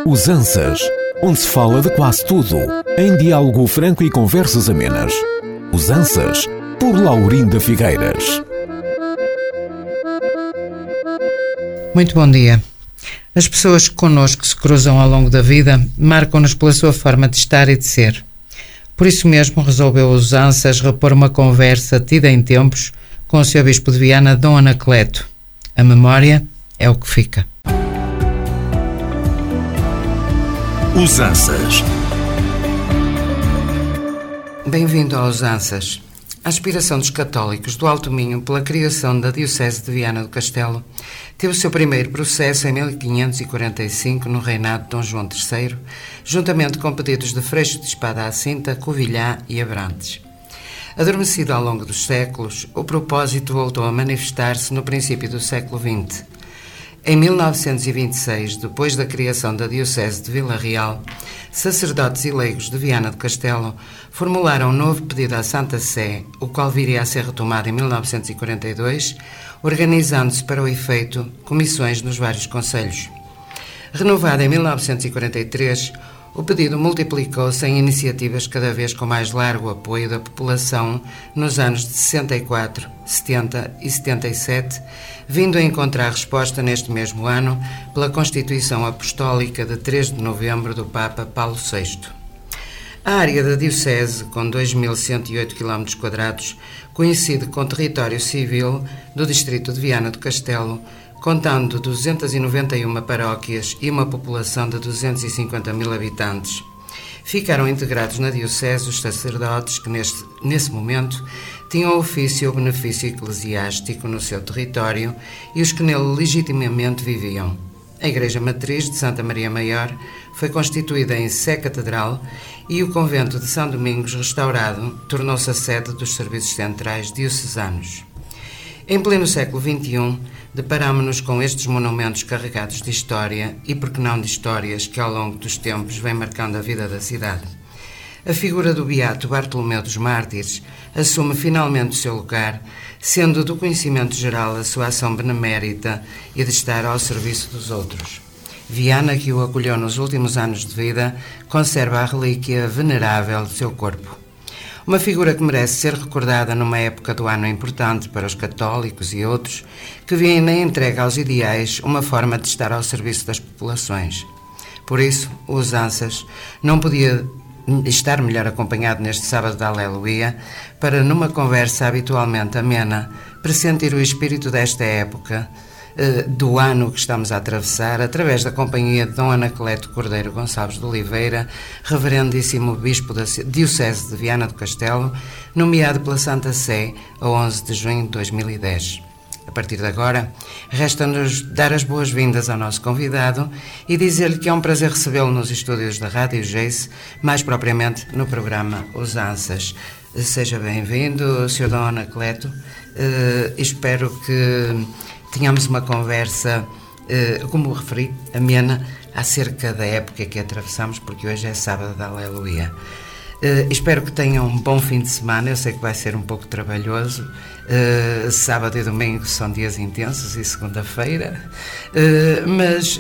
Usanças, onde se fala de quase tudo, em diálogo franco e conversas amenas. Usanças, por Laurinda Figueiras. Muito bom dia. As pessoas que connosco se cruzam ao longo da vida marcam-nos pela sua forma de estar e de ser. Por isso mesmo resolveu Usanças repor uma conversa tida em tempos com o seu bispo de Viana, Dom Anacleto. A memória é o que fica. Usanças. Bem-vindo a Usanças. A aspiração dos católicos do Alto Minho pela criação da Diocese de Viana do Castelo teve o seu primeiro processo em 1545, no reinado de Dom João III, juntamente com pedidos de Freixo de Espada à Cinta, Covilhã e Abrantes. Adormecido ao longo dos séculos, o propósito voltou a manifestar-se no princípio do século XX. Em 1926, depois da criação da Diocese de Vila Real, sacerdotes e leigos de Viana do Castelo formularam um novo pedido à Santa Sé, o qual viria a ser retomado em 1942, organizando-se para o efeito comissões nos vários concelhos. Renovado em 1943, o pedido multiplicou-se em iniciativas cada vez com mais largo apoio da população nos anos de 64, 70 e 77, vindo a encontrar resposta neste mesmo ano pela Constituição Apostólica de 3 de novembro do Papa Paulo VI. A área da Diocese, com 2.108 km², coincide com o território civil do distrito de Viana do Castelo, contando 291 paróquias e uma população de 250 mil habitantes. Ficaram integrados na Diocese os sacerdotes que, nesse momento, tinham ofício ou benefício eclesiástico no seu território e os que nele legitimamente viviam. A Igreja Matriz de Santa Maria Maior foi constituída em Sé Catedral e o Convento de São Domingos, restaurado, tornou-se a sede dos serviços centrais diocesanos. Em pleno século XXI, deparámo-nos com estes monumentos carregados de história e, por que não de histórias, que ao longo dos tempos vem marcando a vida da cidade. A figura do beato Bartolomeu dos Mártires assume finalmente o seu lugar, sendo do conhecimento geral a sua ação benemérita e de estar ao serviço dos outros. Viana, que o acolheu nos últimos anos de vida, conserva a relíquia venerável do seu corpo. Uma figura que merece ser recordada numa época do ano importante para os católicos e outros que veem na entrega aos ideais uma forma de estar ao serviço das populações. Por isso, o Usanças não podia estar melhor acompanhado neste sábado da Aleluia para, numa conversa habitualmente amena, pressentir o espírito desta época, do ano que estamos a atravessar, através da companhia de Dom Anacleto Cordeiro Gonçalves de Oliveira, reverendíssimo bispo da Diocese de Viana do Castelo, nomeado pela Santa Sé a 11 de junho de 2010. A partir de agora, resta-nos dar as boas-vindas ao nosso convidado e dizer-lhe que é um prazer recebê-lo nos estúdios da Rádio Geice, mais propriamente no programa Usanças. Seja bem-vindo, Sr. Dom Anacleto. Espero que tínhamos uma conversa, como referi, amena, acerca da época que atravessamos, porque hoje é sábado da Aleluia. Espero que tenham um bom fim de semana. Eu sei que vai ser um pouco trabalhoso. Sábado e domingo são dias intensos e segunda-feira, mas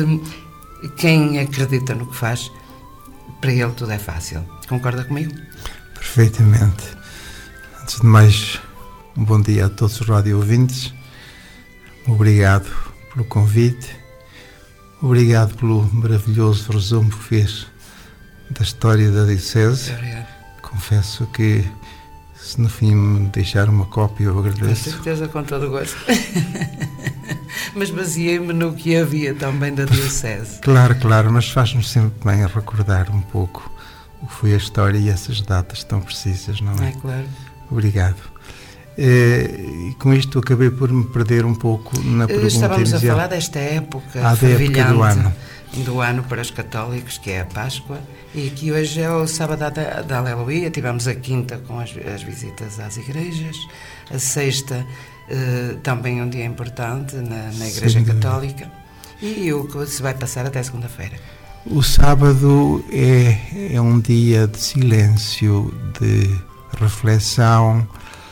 quem acredita no que faz, para ele tudo é fácil. Concorda comigo? Perfeitamente. Antes de mais, um bom dia a todos os rádio-ouvintes. Obrigado pelo convite, obrigado pelo maravilhoso resumo que fez da história da Diocese. Confesso que, se no fim me deixar uma cópia, eu agradeço. Com certeza, com todo o gosto. Mas baseei-me no que havia também da Diocese. Claro, mas faz-nos sempre bem recordar um pouco o que foi a história e essas datas tão precisas, não é? É claro. Obrigado. E com isto acabei por me perder um pouco na pergunta Estávamos inicial. a falar desta época fervilhante do ano para os católicos, que é a Páscoa, e que hoje é o sábado da Aleluia. Tivemos a quinta com as visitas às igrejas, a sexta também um dia importante na Igreja Católica, e o que se vai passar até segunda-feira. O sábado é um dia de silêncio, de reflexão.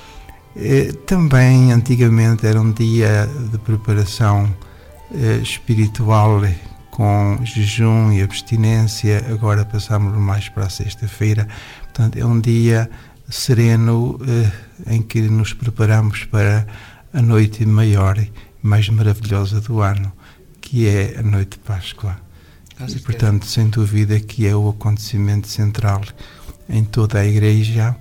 Também antigamente era um dia de preparação espiritual com jejum e abstinência, agora passamos mais para a sexta-feira. Portanto, é um dia sereno em que nos preparamos para a noite maior e mais maravilhosa do ano, que é a noite de Páscoa. E, portanto, sem dúvida que é o acontecimento central em toda a Igreja,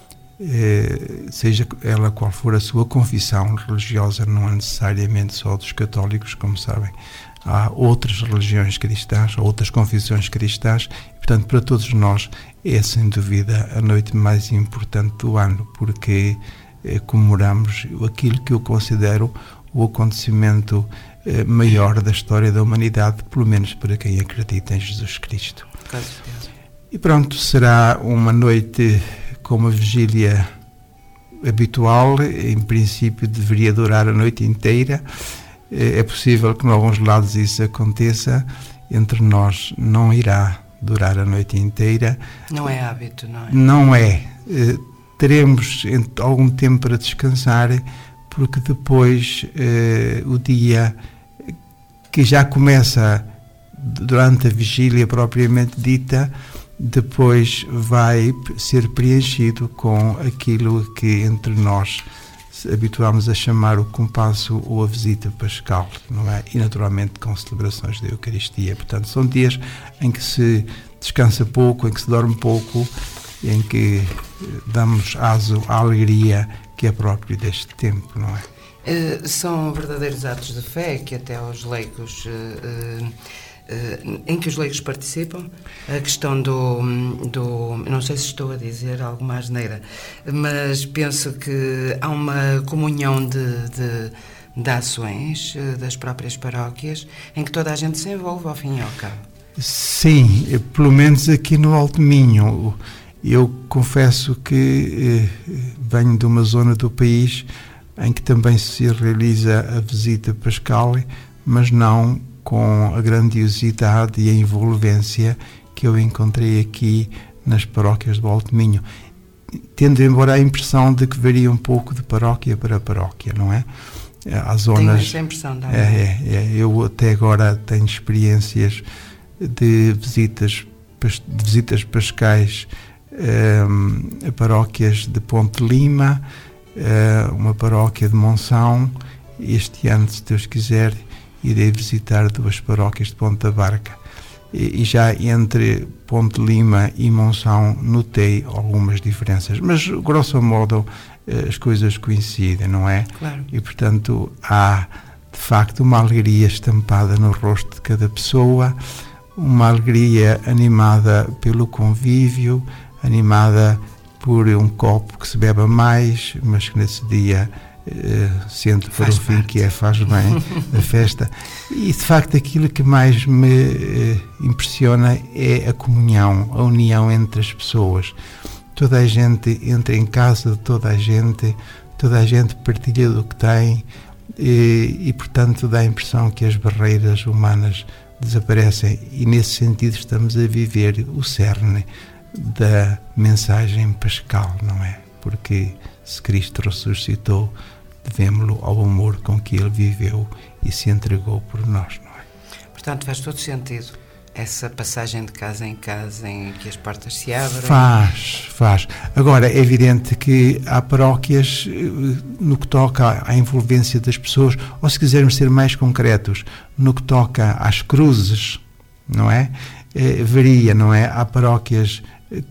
seja ela qual for a sua confissão religiosa, não é necessariamente só dos católicos, como sabem. Há outras religiões cristãs, outras confissões cristãs, e, portanto, para todos nós é, sem dúvida, a noite mais importante do ano, porque comemoramos aquilo que eu considero o acontecimento maior da história da humanidade, pelo menos para quem acredita em Jesus Cristo. Com certeza. E pronto, será uma noite com uma vigília habitual, em princípio deveria durar a noite inteira. É possível que em alguns lados isso aconteça, entre nós não irá durar a noite inteira. Não é hábito, não é? Não é. Teremos algum tempo para descansar, porque depois o dia que já começa durante a vigília propriamente dita, depois vai ser preenchido com aquilo que entre nós habituámos a chamar o compasso ou a visita pascal, não é? E naturalmente com celebrações da Eucaristia. Portanto, são dias em que se descansa pouco, em que se dorme pouco, em que damos aso à alegria que é próprio deste tempo, não é? São verdadeiros atos de fé que até os leigos, em que os leigos participam. A questão do não sei se estou a dizer alguma asneira, mas penso que há uma comunhão de ações das próprias paróquias em que toda a gente se envolve ao fim e ao cabo. Sim, pelo menos aqui no Alto Minho. Eu confesso que venho de uma zona do país em que também se realiza a visita pascal, mas não com a grandiosidade e a envolvência que eu encontrei aqui nas paróquias do Alto Minho, tendo embora a impressão de que varia um pouco de paróquia para paróquia, não é? Há zonas... Tenho essa impressão também. Eu até agora tenho experiências de visitas pascais a paróquias de Ponte Lima, uma paróquia de Monção. Este ano, se Deus quiser, irei visitar 2 paróquias de Ponta Barca. E já entre Ponte Lima e Monção notei algumas diferenças, mas grosso modo as coisas coincidem, não é? Claro. E portanto há de facto uma alegria estampada no rosto de cada pessoa, uma alegria animada pelo convívio, animada por um copo que se bebe mais, mas que nesse dia sento para o fim, que faz bem a festa. E de facto aquilo que mais me impressiona é a comunhão, a união entre as pessoas. Toda a gente entra em casa de toda a gente partilha do que tem e portanto dá a impressão que as barreiras humanas desaparecem, e nesse sentido estamos a viver o cerne da mensagem pascal, não é? Porque se Cristo ressuscitou, devemos-lo ao amor com que Ele viveu e se entregou por nós, não é? Portanto, faz todo sentido essa passagem de casa em casa em que as portas se abrem. Faz. Agora, é evidente que há paróquias, no que toca à envolvência das pessoas, ou se quisermos ser mais concretos, no que toca às cruzes, não é? Varia, não é? Há paróquias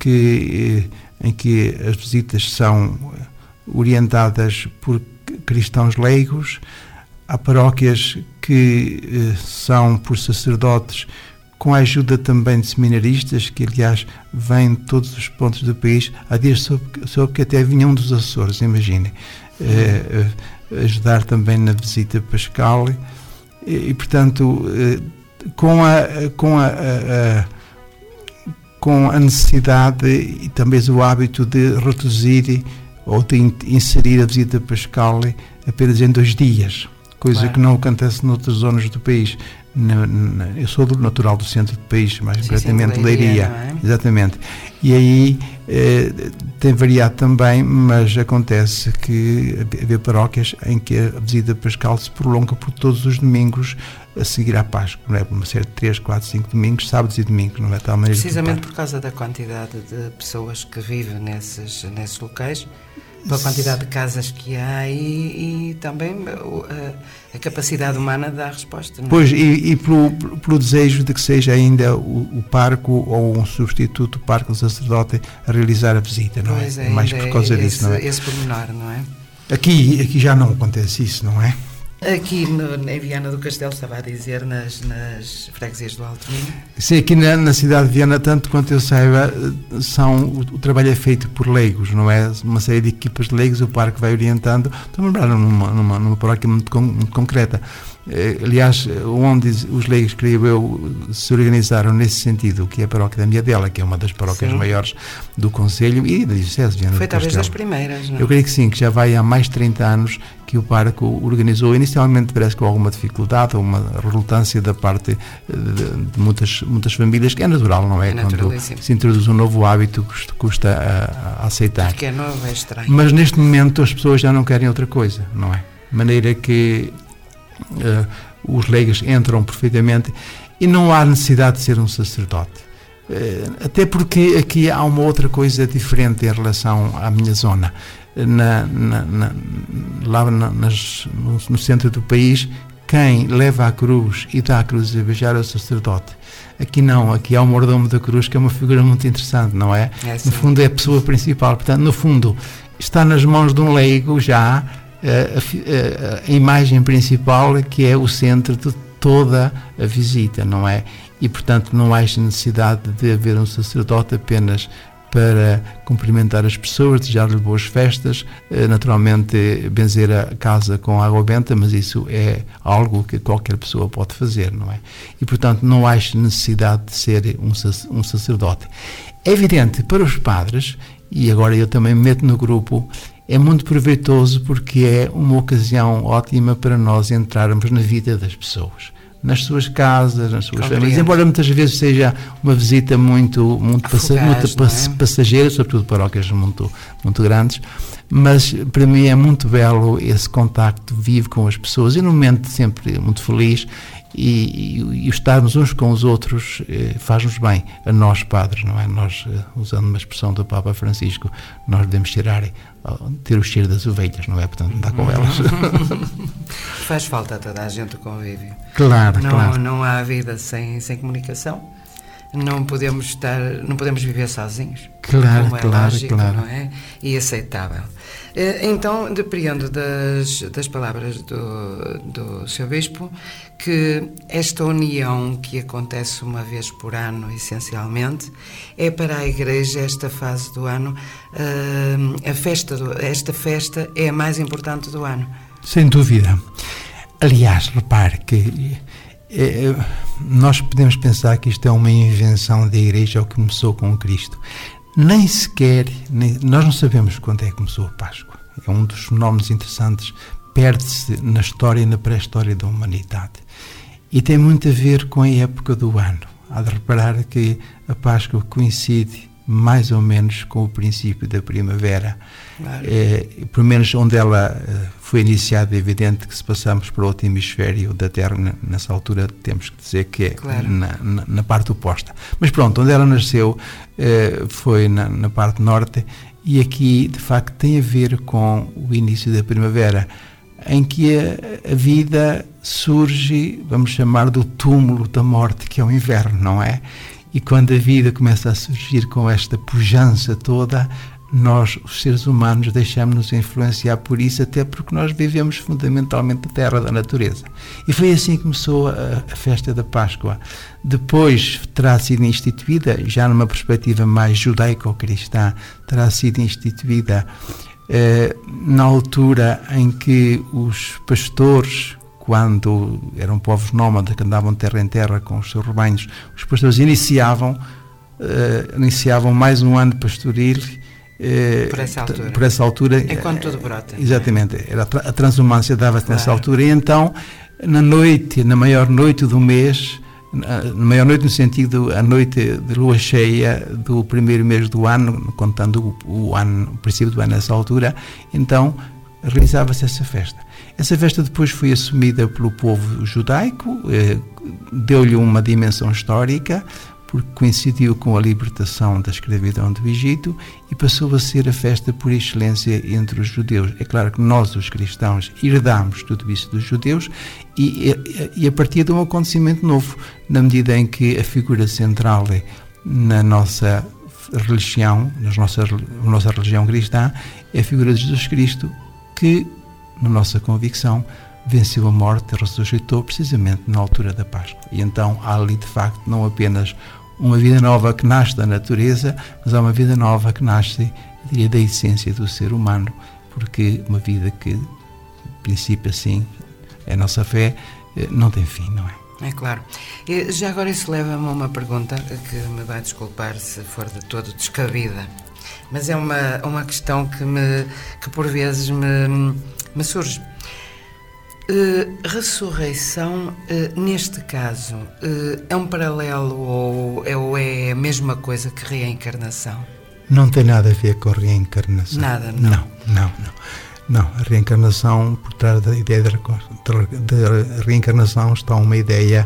em que as visitas são orientadas por cristãos leigos, há paróquias que são por sacerdotes, com a ajuda também de seminaristas, que aliás vêm de todos os pontos do país. Há dias soube que até vinham dos Açores, imaginem, ajudar também na visita pascal, e portanto com a necessidade e também o hábito de reduzir ou de inserir a visita pascal apenas em 2 dias, coisa que não acontece noutras zonas do país. Eu sou natural do centro do país, mais concretamente Leiria, é? Exatamente. E aí tem variado também, mas acontece que havia paróquias em que a visita pascal se prolonga por todos os domingos a seguir à Páscoa, não é? Uma série de 3, 4, 5 domingos, sábados e domingos, não é? Tal maneira. Precisamente por causa da quantidade de pessoas que vivem nesses locais, pela quantidade de casas que há e também a capacidade humana de dar resposta. Não é? Pois, e pelo desejo de que seja ainda o pároco ou um substituto do pároco, o sacerdote, a realizar a visita, não pois é? Mais por causa disso, não é? Esse pormenor, não é? Aqui já não acontece isso, não é? Aqui em Viana do Castelo, estava a dizer, nas freguesias do Alto Minho. Sim, aqui na cidade de Viana, tanto quanto eu saiba, o trabalho é feito por leigos, não é? Uma série de equipas de leigos, o parque vai orientando. Estou a lembrar numa paróquia muito concreta. Aliás, onde os leigos, creio eu, se organizaram nesse sentido, que é a paróquia da Miadela, que é uma das paróquias maiores do Conselho e da Diocese de Viana do Castelo. Foi talvez das primeiras, não é? Eu creio que sim, que já vai há mais de 30 anos que o parque organizou. Inicialmente parece com alguma dificuldade, ou uma relutância da parte de muitas famílias, que é natural, não é? Quando se introduz um novo hábito, custa a aceitar. Porque é novo, é estranho. Mas neste momento as pessoas já não querem outra coisa, não é? De maneira que os leigos entram perfeitamente e não há necessidade de ser um sacerdote. Até porque aqui há uma outra coisa diferente em relação à minha zona. No centro do país, quem leva a cruz e dá a cruz a beijar é o sacerdote. Aqui não, aqui há o mordomo da cruz, que é uma figura muito interessante, não é? No fundo é a pessoa principal, portanto, no fundo está nas mãos de um leigo já a imagem principal, que é o centro de toda a visita, não é? E portanto não há necessidade de haver um sacerdote apenas para cumprimentar as pessoas, desejar-lhes boas festas, naturalmente benzer a casa com água benta, mas isso é algo que qualquer pessoa pode fazer, não é? E portanto não há necessidade de ser um sacerdote. É evidente, para os padres, e agora eu também me meto no grupo, é muito proveitoso porque é uma ocasião ótima para nós entrarmos na vida das pessoas, nas suas casas, nas suas famílias, embora muitas vezes seja uma visita muito passageira, sobretudo paróquias muito grandes, mas para mim é muito belo esse contacto vivo com as pessoas e num momento sempre muito feliz. E estarmos uns com os outros faz-nos bem, a nós padres, não é? Nós, usando uma expressão do Papa Francisco, nós devemos ter o cheiro das ovelhas, não é? Portanto, andar com elas. Faz falta a toda a gente o convívio. Claro. Não há vida sem comunicação. Não podemos viver sozinhos. Claro, como é lógico, não é? E aceitável. Então, depreendo das palavras do Sr. Bispo que esta união que acontece uma vez por ano, essencialmente, é para a Igreja, esta fase do ano, esta festa é a mais importante do ano. Sem dúvida. Aliás, repare que nós podemos pensar que isto é uma invenção da Igreja, que começou com Cristo. Nem sequer, nós não sabemos quando é que começou a Páscoa. É um dos fenómenos interessantes, perde-se na história e na pré-história da humanidade. E tem muito a ver com a época do ano. Há de reparar que a Páscoa coincide mais ou menos com o princípio da primavera. Claro. Pelo menos onde ela foi iniciada, é evidente que se passamos para outro hemisfério da Terra, nessa altura temos que dizer que é claro. na parte oposta. Mas pronto, onde ela nasceu foi na parte norte, e aqui de facto tem a ver com o início da primavera, em que a vida surge, vamos chamar, do túmulo da morte, que é o inverno, não é? E quando a vida começa a surgir com esta pujança toda, nós, os seres humanos, deixamos-nos influenciar por isso, até porque nós vivemos fundamentalmente da terra, da natureza. E foi assim que começou a festa da Páscoa. Depois terá sido instituída, já numa perspectiva mais judaico-cristã, terá sido instituída na altura em que os pastores, quando eram povos nómadas que andavam de terra em terra com os seus rebanhos, os pastores iniciavam mais um ano pastoril por essa altura. É quando tudo brota. Exatamente. A transumância dava-se nessa altura. E então, na maior noite do mês, na maior noite no sentido, a noite de lua cheia do primeiro mês do ano, contando o princípio do ano nessa altura, então realizava-se essa festa. Essa festa depois foi assumida pelo povo judaico, deu-lhe uma dimensão histórica, porque coincidiu com a libertação da escravidão do Egito e passou a ser a festa por excelência entre os judeus. É claro que nós, os cristãos, herdamos tudo isso dos judeus e a partir de um acontecimento novo, na medida em que a figura central na nossa religião, na nossa religião cristã, é a figura de Jesus Cristo, que, na nossa convicção, venceu a morte e ressuscitou precisamente na altura da Páscoa. E então há ali, de facto, não apenas uma vida nova que nasce da natureza, mas há uma vida nova que nasce, diria, da essência do ser humano, porque uma vida que, em princípio, assim, a nossa fé, não tem fim, não é? É claro. E já agora isso leva-me a uma pergunta que me vai desculpar se for de todo descabida, mas é uma questão que por vezes me surge. Ressurreição, neste caso, é um paralelo ou é a mesma coisa que reencarnação? Não tem nada a ver com a reencarnação. Nada, não? Não, a reencarnação, por trás da ideia de reencarnação está uma ideia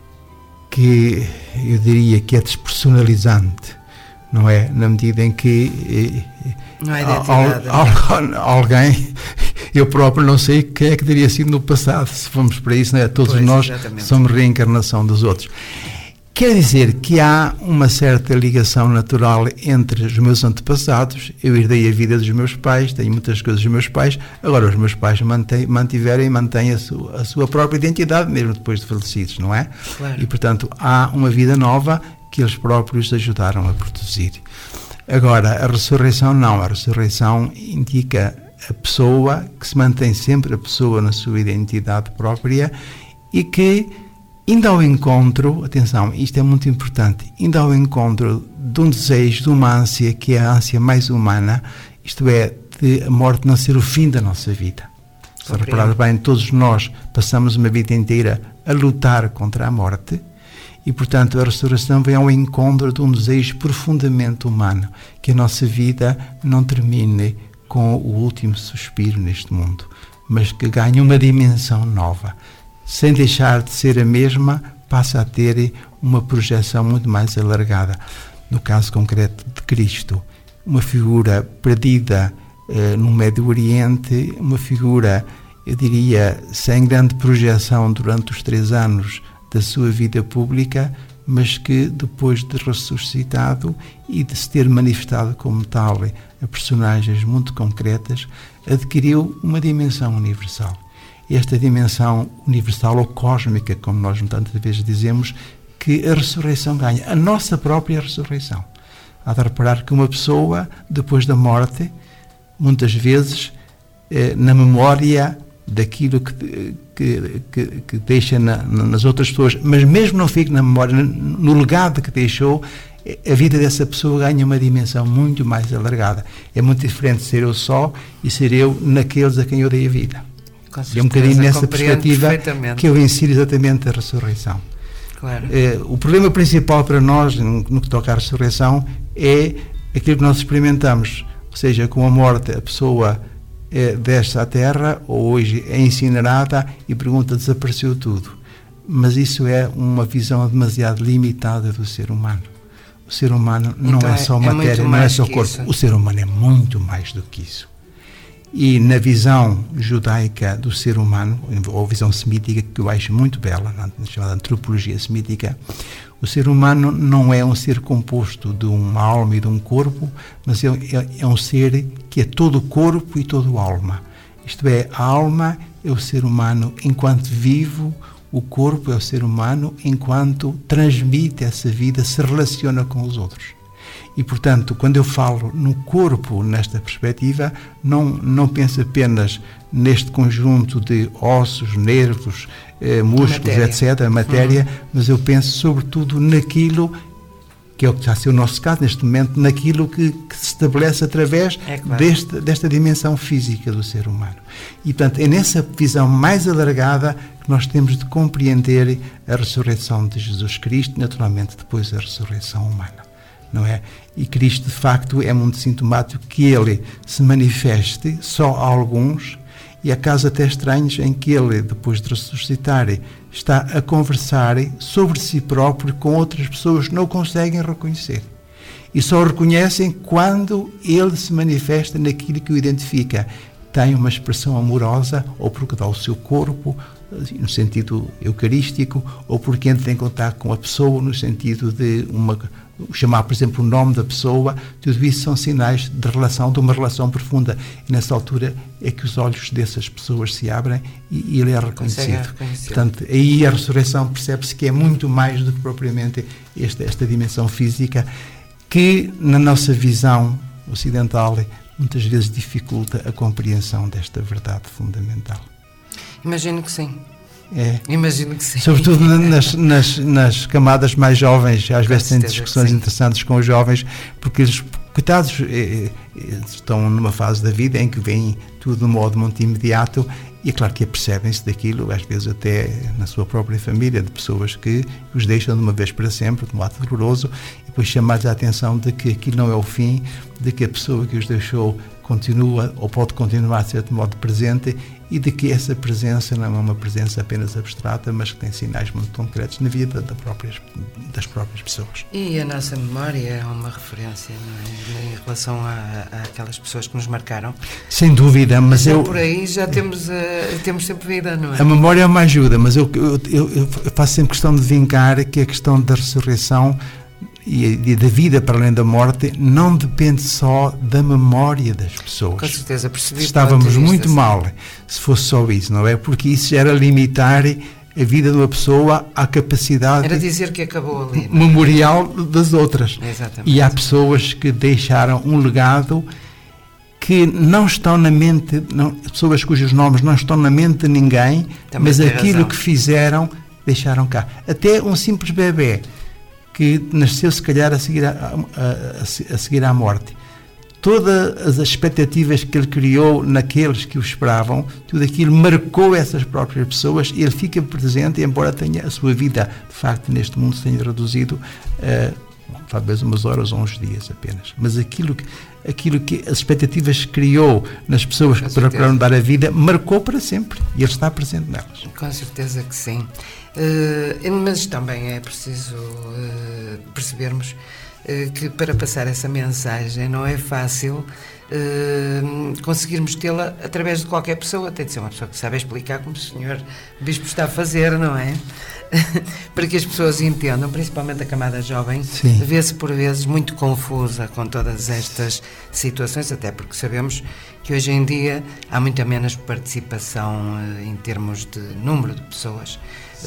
que eu diria que é despersonalizante, não é? Na medida em que não é identidade, alguém, eu próprio não sei quem é que teria sido no passado, se formos para isso, não é? Todos nós exatamente. Somos reencarnação dos outros. Quer dizer que há uma certa ligação natural entre os meus antepassados. Eu herdei a vida dos meus pais, tenho muitas coisas dos meus pais, agora os meus pais mantêm a sua própria identidade, mesmo depois de falecidos, não é? Claro. E, portanto, há uma vida nova que eles próprios ajudaram a produzir. Agora, a ressurreição não. A ressurreição indica a pessoa, que se mantém sempre a pessoa na sua identidade própria e que, indo ao encontro, atenção, isto é muito importante, indo ao encontro de um desejo, de uma ânsia, que é a ânsia mais humana, isto é, de a morte não ser o fim da nossa vida. Se reparar bem, todos nós passamos uma vida inteira a lutar contra a morte e, portanto, a ressurreição vem ao encontro de um desejo profundamente humano, que a nossa vida não termine com o último suspiro neste mundo, mas que ganhe uma dimensão nova. Sem deixar de ser a mesma, passa a ter uma projeção muito mais alargada. No caso concreto de Cristo, uma figura perdida no Médio Oriente, uma figura, eu diria, sem grande projeção durante os 3 anos da sua vida pública, mas que depois de ressuscitado e de se ter manifestado como tal a personagens muito concretas, adquiriu uma dimensão universal. Esta dimensão universal ou cósmica, como nós tantas vezes dizemos, que a ressurreição ganha, a nossa própria ressurreição. Há de reparar que uma pessoa, depois da morte, muitas vezes, na memória daquilo que deixa nas outras pessoas, mas mesmo não fica na memória, no legado que deixou, a vida dessa pessoa ganha uma dimensão muito mais alargada. É muito diferente ser eu só e ser eu naqueles a quem eu dei a vida. É um bocadinho nessa perspectiva que eu insiro exatamente a ressurreição. Claro. O problema principal para nós, no que toca à ressurreição, é aquilo que nós experimentamos. Ou seja, com a morte a pessoa desce à terra, ou hoje é incinerada e pergunta, desapareceu tudo. Mas isso é uma visão demasiado limitada do ser humano. O ser humano não é só matéria, não é só corpo. Isso. O ser humano é muito mais do que isso. E na visão judaica do ser humano, ou visão semítica, que eu acho muito bela, chamada antropologia semítica, o ser humano não é um ser composto de uma alma e de um corpo, mas é um ser que é todo corpo e todo alma. Isto é, a alma é o ser humano enquanto vivo, o corpo é o ser humano enquanto transmite essa vida, se relaciona com os outros. E, portanto, quando eu falo no corpo, nesta perspectiva, não penso apenas neste conjunto de ossos, nervos, músculos, etc., matéria, mas eu penso sobretudo naquilo que é o que está a ser o nosso caso neste momento, naquilo que se estabelece através desta dimensão física do ser humano. E, portanto, é nessa visão mais alargada que nós temos de compreender a ressurreição de Jesus Cristo e, naturalmente, depois a ressurreição humana, não é? E Cristo, de facto, é muito sintomático que Ele se manifeste só a alguns, e há casos até estranhos em que Ele, depois de ressuscitar, está a conversar sobre si próprio com outras pessoas que não o conseguem reconhecer. E só o reconhecem quando Ele se manifesta naquilo que o identifica. Tem uma expressão amorosa, ou porque dá o seu corpo, no sentido eucarístico, ou porque entra em contato com a pessoa, no sentido de chamar, por exemplo, o nome da pessoa. Tudo isso são sinais de uma relação profunda. E nessa altura é que os olhos dessas pessoas se abrem e ele é reconhecido. Portanto, aí a ressurreição percebe-se que é muito mais do que propriamente esta dimensão física, que na nossa visão ocidental muitas vezes dificulta a compreensão desta verdade fundamental. Imagino que sim. Imagino que sim. Sobretudo nas camadas mais jovens, às vezes têm discussões interessantes com os jovens, porque eles, coitados, estão numa fase da vida em que veem tudo de um modo muito imediato, e é claro que apercebem-se daquilo, às vezes até na sua própria família, de pessoas que os deixam de uma vez para sempre, de um ato doloroso, e depois chamados a atenção de que aquilo não é o fim, de que a pessoa que os deixou continua ou pode continuar a ser de modo presente, e de que essa presença não é uma presença apenas abstrata, mas que tem sinais muito concretos na vida das próprias pessoas. E a nossa memória é uma referência, não é? Em relação àquelas pessoas que nos marcaram. Sem dúvida, mas por aí já temos sempre vida, não é? A memória é uma ajuda, mas eu faço sempre questão de vincar que a questão da ressurreição e da vida para além da morte não depende só da memória das pessoas. Com certeza, percebi. Estávamos muito mal se fosse só isso, não é? Porque isso era limitar a vida de uma pessoa à capacidade... Era dizer que acabou ali. Memorial das outras. Exatamente. E há pessoas que deixaram um legado que não estão na mente, pessoas cujos nomes não estão na mente de ninguém, também mas aquilo que fizeram, deixaram cá. Até um simples bebê que nasceu se calhar a seguir à morte. Todas as expectativas que ele criou naqueles que o esperavam, tudo aquilo marcou essas próprias pessoas e ele fica presente, embora tenha a sua vida, de facto, neste mundo se tenha reduzido talvez umas horas ou uns dias apenas. Mas aquilo que as expectativas que criou nas pessoas que procuraram dar a vida, marcou para sempre. E ele está presente nelas. Com certeza que sim. Mas também é preciso percebermos que para passar essa mensagem não é fácil conseguirmos tê-la através de qualquer pessoa. Tem de ser uma pessoa que sabe explicar como o senhor Bispo está a fazer, não é? Para que as pessoas entendam, principalmente a camada jovem, vê-se por vezes muito confusa com todas estas situações, até porque sabemos que hoje em dia há muita menos participação em termos de número de pessoas.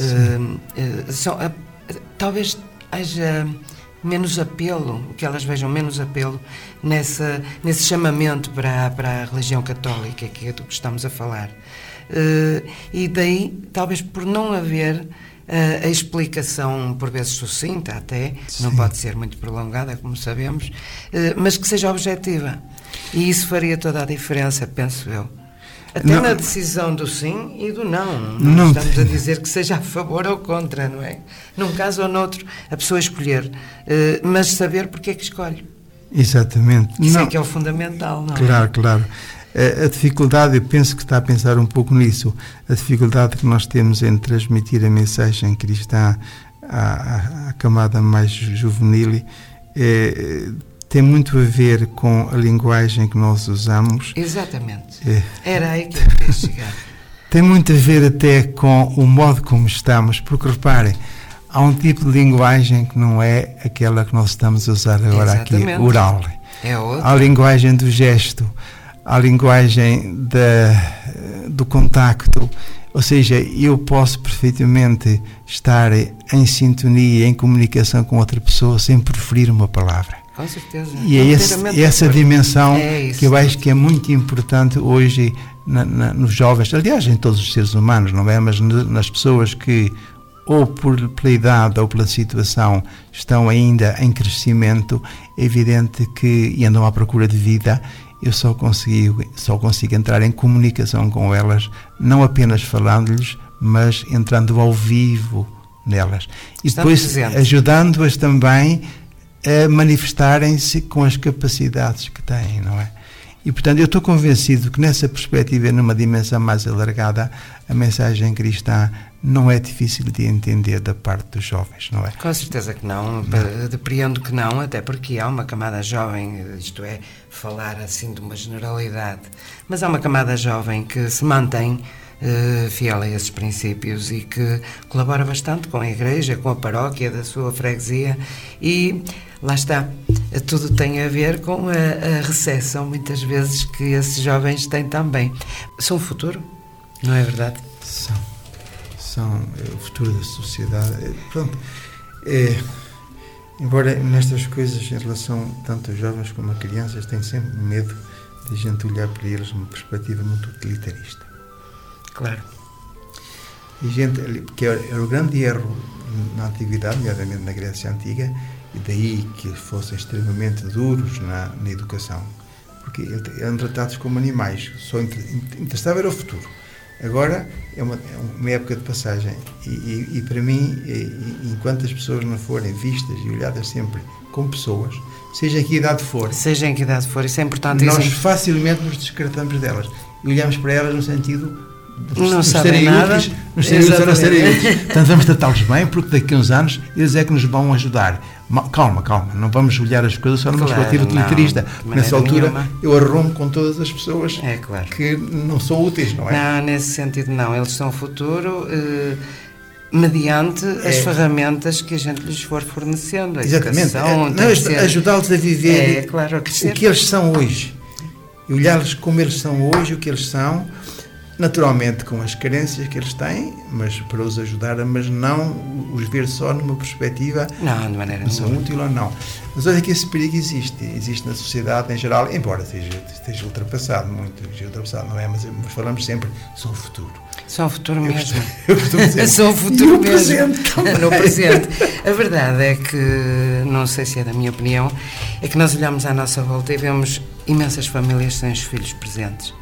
Talvez haja menos apelo, que elas vejam menos apelo nesse chamamento para a religião católica, que é do que estamos a falar. E daí, talvez por não haver a explicação, por vezes sucinta até, não pode ser muito prolongada, como sabemos, mas que seja objetiva. E isso faria toda a diferença, penso eu. Até na decisão do sim e do não. Não estamos a dizer que seja a favor ou contra, não é? Num caso ou noutro, a pessoa escolher, mas saber porque é que escolhe. Exatamente. Isso é que é o fundamental, não é? Claro. A dificuldade, eu penso que está a pensar um pouco nisso, a dificuldade que nós temos em transmitir a mensagem cristã à camada mais juvenil tem muito a ver com a linguagem que nós usamos. Exatamente. Era aí que eu queria chegar. Tem muito a ver até com o modo como estamos, porque reparem, há um tipo de linguagem que não é aquela que nós estamos a usar agora aqui, oral. É outra. Há a linguagem do gesto, há a linguagem do contacto, ou seja, eu posso perfeitamente estar em sintonia, em comunicação com outra pessoa sem preferir uma palavra. Com certeza. E é essa dimensão que eu acho que é muito importante hoje nos jovens, aliás, em todos os seres humanos, não é? Mas nas pessoas que ou pela idade ou pela situação, estão ainda em crescimento, é evidente que, e andam à procura de vida, eu só consigo entrar em comunicação com elas, não apenas falando-lhes, mas entrando ao vivo nelas. E depois ajudando-as também a manifestarem-se com as capacidades que têm, não é? E, portanto, eu estou convencido que nessa perspectiva e numa dimensão mais alargada, a mensagem cristã não é difícil de entender da parte dos jovens, não é? Com certeza que não. Depreendo que não, até porque há uma camada jovem, isto é, falar assim de uma generalidade, mas há uma camada jovem que se mantém fiel a esses princípios e que colabora bastante com a igreja, com a paróquia da sua freguesia, e lá está, tudo tem a ver com a recepção, muitas vezes, que esses jovens têm também. São o futuro, não é verdade? São o futuro da sociedade. Pronto, embora nestas coisas, em relação tanto a jovens como a crianças, tenho sempre medo de a gente olhar para eles numa perspectiva muito utilitarista. Claro. E que era o grande erro na antiguidade, nomeadamente na Grécia Antiga, e daí que eles fossem extremamente duros na educação, porque eram tratados como animais, só interessava era o futuro. Agora é uma época de passagem e para mim, enquanto as pessoas não forem vistas e olhadas sempre como pessoas, seja em que idade for, isso é importante. Nós facilmente nos descartamos delas e olhamos para elas no sentido não sabem nada, não serem úteis. Portanto, vamos tratá-los bem, porque daqui a uns anos eles é que nos vão ajudar. Calma, não vamos olhar as coisas só numa perspectiva utilitarista. Nessa altura eu arrumo com todas as pessoas que não são úteis, não é? Não, nesse sentido não. Eles são o futuro mediante as ferramentas que a gente lhes for fornecendo. A exatamente. Educação, ajudá-los a viver a crescer. O que eles são hoje. E olhar-los como eles são hoje, o que eles são, naturalmente com as carências que eles têm, mas para os ajudar, mas não os ver só numa perspectiva de maneira são útil ou não. Mas olha que esse perigo existe na sociedade em geral, embora esteja ultrapassado, não é? Mas falamos sempre, são o futuro. São o futuro mesmo. São o futuro mesmo. Presente no presente. A verdade é que, não sei se é da minha opinião, é que nós olhamos à nossa volta e vemos imensas famílias sem os filhos presentes.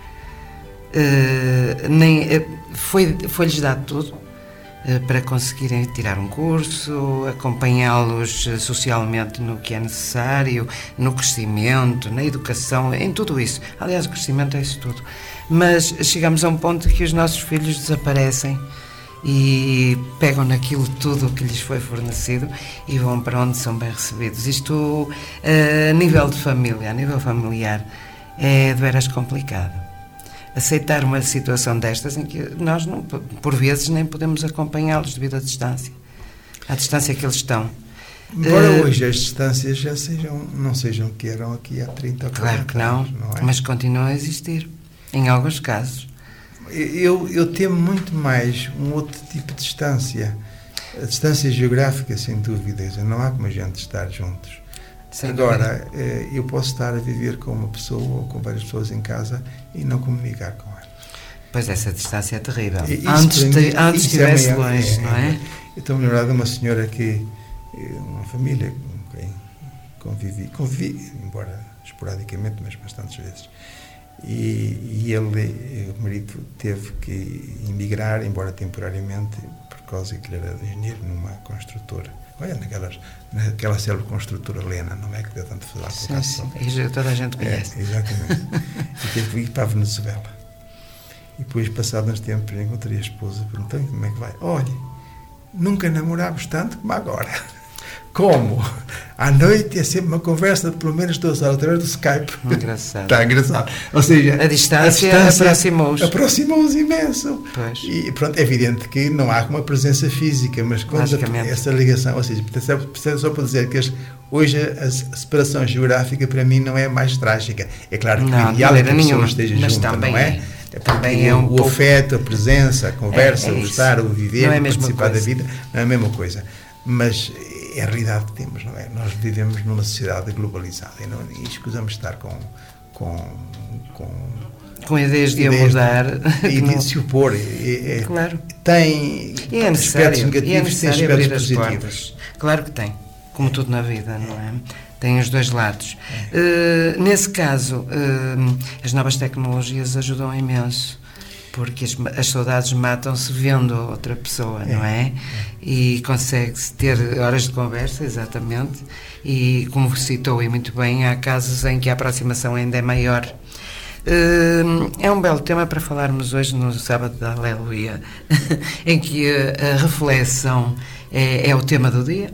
Foi-lhes dado tudo para conseguirem tirar um curso, acompanhá-los socialmente no que é necessário, no crescimento, na educação, em tudo isso. Aliás, o crescimento é isso tudo. Mas chegamos a um ponto que os nossos filhos desaparecem e pegam naquilo tudo que lhes foi fornecido e vão para onde são bem recebidos. Isto, a nível de família, a nível familiar, é de veras complicado. Aceitar uma situação destas em que nós, por vezes, nem podemos acompanhá-los devido à distância que eles estão. Embora hoje as distâncias já não sejam o que eram aqui há 30 ou 40 claro que não, anos, não é? Mas continuam a existir, em alguns casos. Eu temo muito mais um outro tipo de distância. A distância geográfica, sem dúvida, não há como a gente estar juntos. Agora, eu posso estar a viver com uma pessoa ou com várias pessoas em casa e não comunicar com elas. Pois essa distância é terrível. Antes estivesse longe, não é? Eu estou-me a lembrar de uma senhora uma família com quem convivi, embora esporadicamente, mas bastantes vezes. E o marido teve que emigrar, embora temporariamente, por causa que ele era engenheiro numa construtora. Olha, naquela célebre construtora Lena, não é? Que deu tanto falar com o caso. Sim, toda a gente conhece. Exatamente. E teve que ir para a Venezuela. E depois, passado uns tempos, encontrei a esposa, perguntei como é que vai. Olha, nunca namorámos tanto como agora. Como? À noite é sempre uma conversa de pelo menos 2 horas através do Skype. Engraçado. Está engraçado. Ou seja, a distância aproximou-os imenso. Pois. E pronto, é evidente que não há uma presença física, mas quando essa ligação, ou seja, só para dizer que hoje a separação geográfica para mim não é mais trágica. É claro que o ideal é que a pessoa esteja junta, não é? Também é o afeto, a presença, a conversa, o estar, o viver, o participar da vida, não é a mesma coisa. Mas é a realidade que temos, não é? Nós vivemos numa sociedade globalizada e escusamos estar com com ideias de mudar e de se opor. Claro. Tem aspectos negativos, tem aspectos positivos. Claro que tem, como tudo na vida, não é? Tem os dois lados. Nesse caso, as novas tecnologias ajudam imenso, porque as saudades matam-se vendo outra pessoa, não é? E consegue-se ter horas de conversa, exatamente, e como citou e muito bem, há casos em que a aproximação ainda é maior. É um belo tema para falarmos hoje no sábado da Aleluia, em que a reflexão é o tema do dia.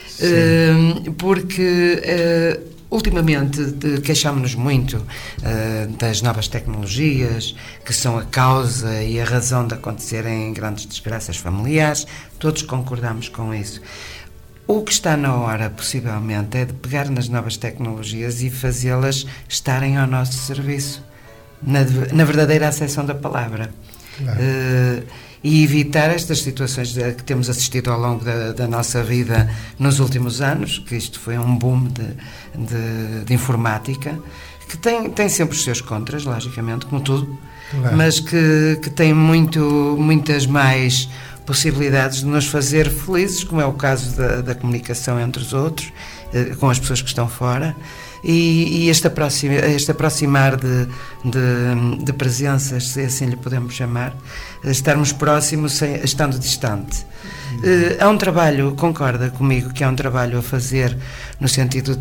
Porque ultimamente queixámos-nos muito das novas tecnologias, que são a causa e a razão de acontecerem grandes desgraças familiares. Todos concordamos com isso. O que está na hora, possivelmente, é de pegar nas novas tecnologias e fazê-las estarem ao nosso serviço, na verdadeira acessão da palavra. Claro. E evitar estas situações que temos assistido ao longo da nossa vida nos últimos anos, que isto foi um boom de informática, que tem sempre os seus contras, logicamente, como tudo, claro. Mas que tem muitas mais possibilidades de nos fazer felizes, como é o caso da comunicação entre os outros, com as pessoas que estão fora, e este aproximar de presenças, se assim lhe podemos chamar, estarmos próximos estando distante. Há um trabalho, concorda comigo, que há um trabalho a fazer no sentido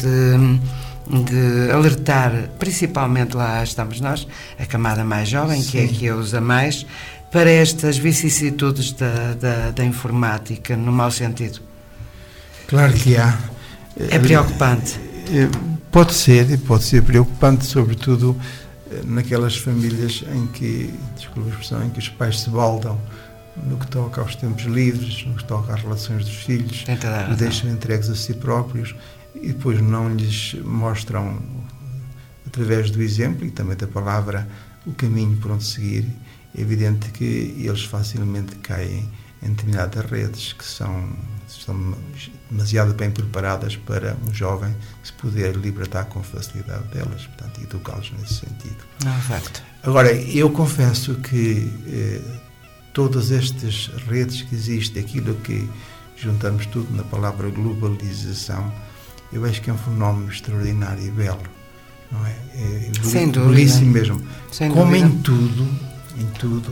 de alertar, principalmente lá estamos nós, a camada mais jovem, sim, que é que a usa mais, para estas vicissitudes da informática, no mau sentido. Claro que há. É preocupante. Pode ser preocupante, sobretudo naquelas famílias em que, desculpa a expressão, em que os pais se baldam no que toca aos tempos livres, no que toca às relações dos filhos, os deixam entregues a si próprios e depois não lhes mostram, através do exemplo e também da palavra, o caminho por onde seguir. É evidente que eles facilmente caem em determinadas redes que estão demasiado bem preparadas para um jovem se poder libertar com facilidade delas, portanto, educá-los nesse sentido. Facto. Agora, eu confesso que todas estas redes que existem, aquilo que juntamos tudo na palavra globalização, eu acho que é um fenómeno extraordinário e belo, não é? Sem dúvida. Belíssimo mesmo. Sem como dúvida. Em tudo,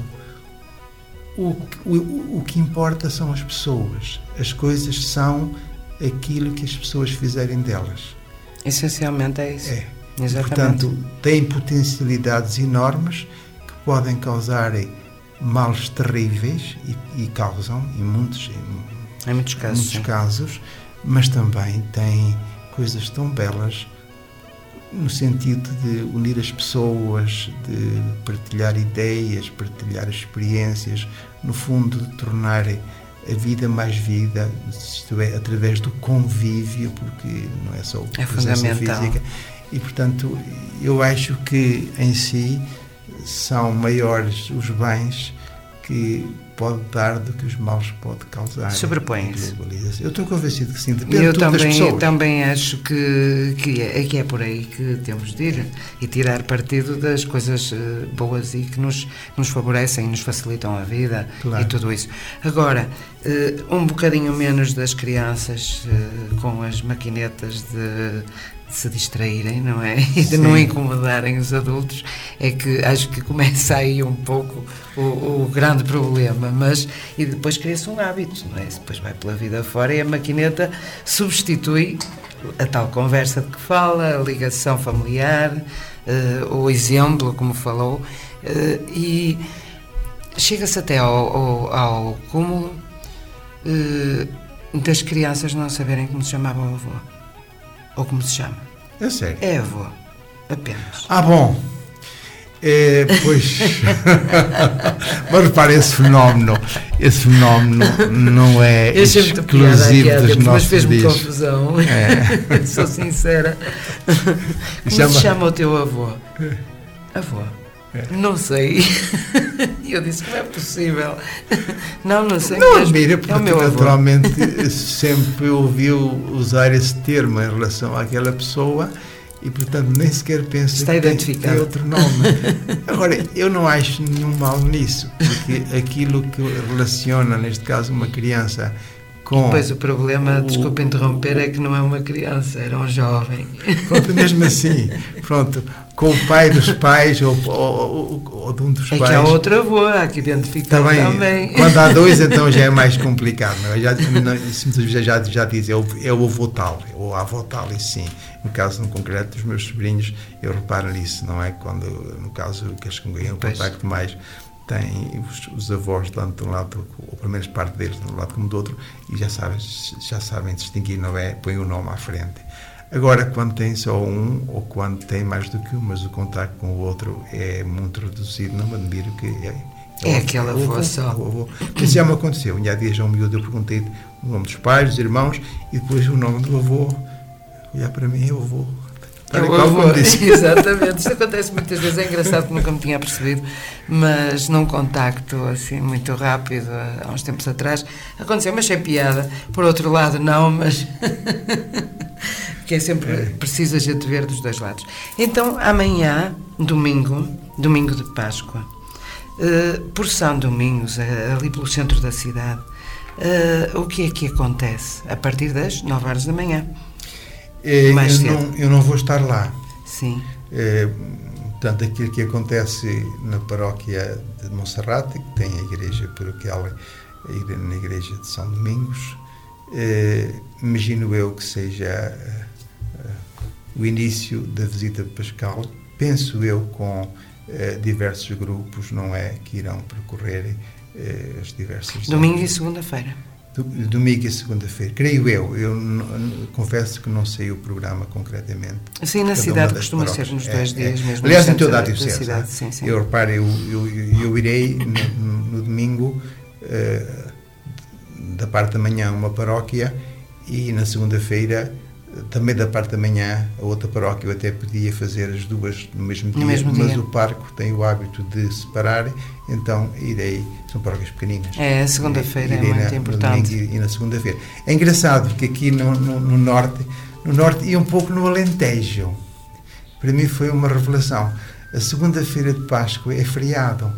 o que importa são as pessoas. As coisas são aquilo que as pessoas fizerem delas. Essencialmente é isso. Exatamente. Portanto, têm potencialidades enormes que podem causar males terríveis e causam em muitos casos, mas também têm coisas tão belas no sentido de unir as pessoas, de partilhar ideias, partilhar experiências, no fundo de tornar a vida mais vida, isto é, através do convívio, porque não é só a presença física. E, portanto, eu acho que, em si, são maiores os bens que pode dar do que os males pode causar. Sobrepõe-se. Eu estou convencido que sim, depende de todas as pessoas. Eu também acho que é por aí que temos de ir e tirar partido das coisas boas e que nos favorecem, nos facilitam a vida, claro, e tudo isso. Agora, um bocadinho menos das crianças com as maquinetas de se distraírem, não é? E de não incomodarem os adultos, é que acho que começa aí um pouco o grande problema, e depois cria-se um hábito, não é? Depois vai pela vida fora e a maquineta substitui a tal conversa de que fala, a ligação familiar, o exemplo, como falou, e chega-se até ao cúmulo das crianças não saberem como se chamava o avô. Ou como se chama? É sério? É avô, apenas. Bom. Pois. Mas repare, esse fenómeno não é exclusivo dos nossos dias. Mas fez-me confusão. Sou sincera. Como se chama o teu avô? Avô? Não sei. Eu disse que não é possível. Não sei. Não admira, porque naturalmente sempre ouviu usar esse termo em relação àquela pessoa e, portanto, nem sequer penso está que identificado. tem outro nome. Agora, eu não acho nenhum mal nisso, porque aquilo que relaciona, neste caso, uma criança com... Pois o problema, desculpe interromper, é que não é uma criança, era um jovem. Pronto, mesmo assim, pronto, com o pai dos pais ou de um dos pais. É que há outro avô, há que identificar também. Quando há dois, então já é mais complicado. Não é? Já diz, é o avô tal, ou a avó tal, e sim. No caso, no concreto, dos meus sobrinhos, eu reparo nisso, não é? Quando, no caso, que eles ganham o contacto mais... têm os avós, tanto de um lado, ou pelo menos parte deles, de um lado como do outro, e já sabem distinguir, não é? Põem o nome à frente. Agora, quando tem só um, ou quando tem mais do que um, mas o contacto com o outro é muito reduzido, não me admiro que é aquela avó só. Isso já me aconteceu. Há dias, um miúdo, eu perguntei o nome dos pais, dos irmãos, e depois o nome do avô. Olhar para mim, é o avô. Exatamente, isto acontece muitas vezes, é engraçado que nunca me tinha percebido, mas num contacto assim muito rápido, há uns tempos atrás, aconteceu, mas sem piada. Por outro lado, não, mas que é sempre preciso a gente ver dos dois lados. Então, amanhã, domingo de Páscoa, por São Domingos, ali pelo centro da cidade, o que é que acontece? A partir das 9 horas da manhã. Eu não vou estar lá. Sim. Portanto, aquilo que acontece na paróquia de Monserrate, que tem a igreja paroquial na igreja de São Domingos, imagino eu que seja o início da visita pascal, penso eu, com diversos grupos, não é, que irão percorrer as diversas... Domingo e segunda-feira. Domingo e segunda-feira, creio eu confesso que não sei o programa concretamente. Sim, na cidade costuma ser nos 2 dias mesmo. Aliás, em toda a diocese. Sim. Eu reparo, eu irei no domingo, da parte da manhã, uma paróquia, e na segunda-feira, também da parte da manhã, a outra paróquia. Eu até podia fazer as duas no mesmo dia, mas o parco tem o hábito de separar, então irei, são paróquias pequeninas. A segunda-feira é muito importante. E na segunda-feira. É engraçado porque aqui no norte e um pouco no Alentejo, para mim foi uma revelação. A segunda-feira de Páscoa é feriado.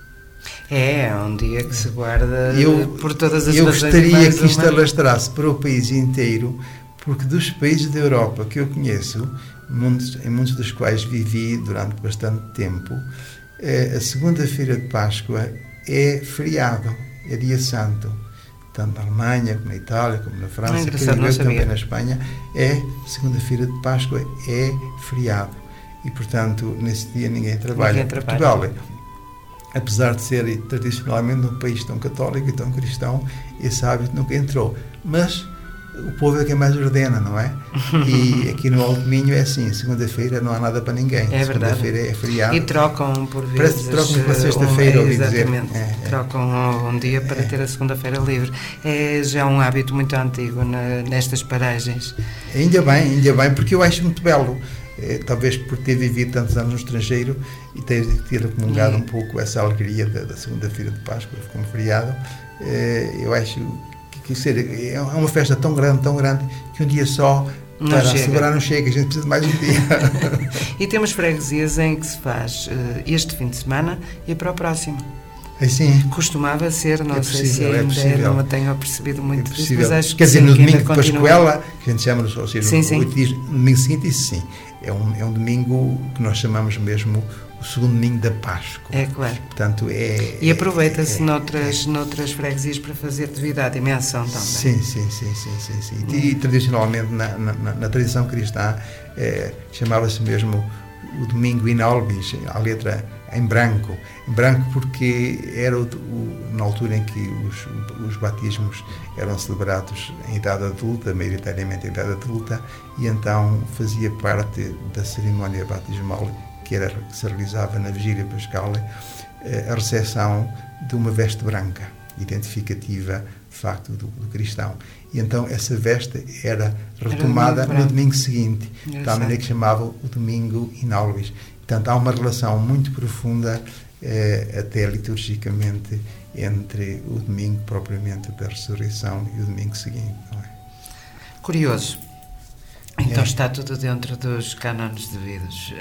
É um dia que se guarda por todas as razões. Eu gostaria que isto alastrasse para o país inteiro, porque dos países da Europa que eu conheço, em muitos dos quais vivi durante bastante tempo, a segunda-feira de Páscoa é feriado, é dia santo. Tanto na Alemanha, como na Itália, como na França, também na Espanha, segunda-feira de Páscoa é feriado. E, portanto, nesse dia ninguém trabalha. Portugal, apesar de ser tradicionalmente um país tão católico e tão cristão, esse hábito nunca entrou. Mas o povo é quem mais ordena, não é? E aqui no Alto Minho é assim, segunda-feira não há nada para ninguém. É verdade. Segunda-feira é feriado. E trocam por vezes. Trocam para sexta-feira, ouvi dizer. Exatamente. Trocam um dia para ter a segunda-feira livre. É já um hábito muito antigo nestas paragens. Ainda bem, porque eu acho muito belo. Talvez por ter vivido tantos anos no estrangeiro e ter acumulado um pouco essa alegria da segunda-feira de Páscoa como feriado, eu acho que é uma festa tão grande, que um dia só para celebrar não chega, a gente precisa de mais um dia. E temos freguesias em que se faz este fim de semana e para o próximo. Sim. Costumava ser, não sei se ainda é, não me tenho percebido muito disso, mas acho quer que dizer, sim, no domingo de Pascuela, que a gente chama, ou seja, no domingo seguinte, isso sim, é um domingo que nós chamamos mesmo o segundo domingo da Páscoa. É claro. Portanto, e aproveita-se noutras freguesias para fazer devido à dimensão também. Sim. E tradicionalmente, na tradição cristã, chamava-se mesmo o domingo in albis, a letra em branco porque era na altura em que os batismos eram celebrados em idade adulta, maioritariamente em idade adulta, e então fazia parte da cerimónia batismal que se realizava na vigília pascal, a recepção de uma veste branca, identificativa, de facto, do cristão. E então essa veste era retomada no domingo seguinte, de tal maneira que chamava o domingo in albis. Portanto, há uma relação muito profunda, até liturgicamente, entre o domingo propriamente da ressurreição e o domingo seguinte, não é? Curioso. Então está tudo dentro dos cânones devidos.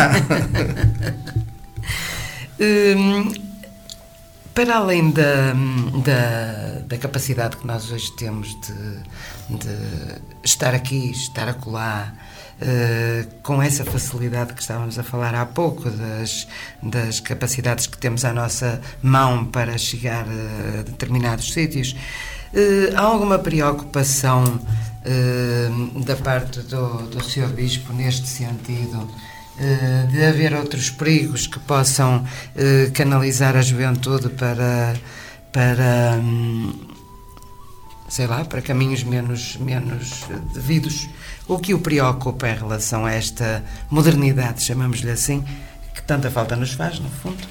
Para além da capacidade que nós hoje temos de estar aqui, estar acolá, com essa facilidade que estávamos a falar há pouco, das capacidades que temos à nossa mão para chegar a determinados sítios, há alguma preocupação da parte do Sr. Bispo neste sentido, de haver outros perigos que possam canalizar a juventude para sei lá, para caminhos menos devidos? O que o preocupa em relação a esta modernidade, chamamos-lhe assim, que tanta falta nos faz, no fundo?